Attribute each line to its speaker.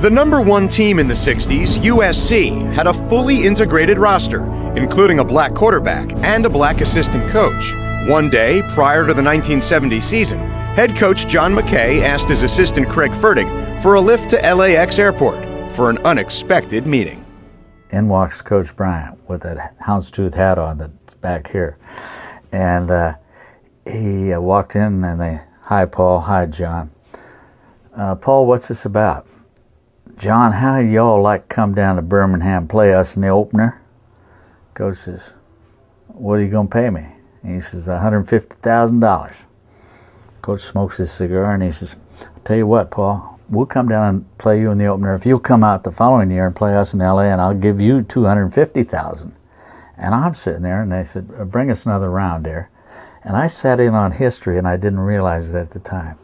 Speaker 1: The number one team in the 60s, USC, had a fully integrated roster, including a black quarterback and a black assistant coach. One day, prior to the 1970 season, head coach John McKay asked his assistant Craig Fertig for a lift to LAX airport for an unexpected meeting.
Speaker 2: In walks Coach Bryant with that houndstooth hat on that's back here. And he walked in and they, "Hi, Paul. Hi, John. Paul, what's this about?" "John, how y'all like come down to Birmingham, play us in the opener?" Coach says, "What are you going to pay me?" And he says, $150,000. Coach smokes his cigar and he says, "I'll tell you what, Paul, we'll come down and play you in the opener if you'll come out the following year and play us in LA, and I'll give you $250,000. And I'm sitting there and they said, "Bring us another round there." And I sat in on history and I didn't realize it at the time.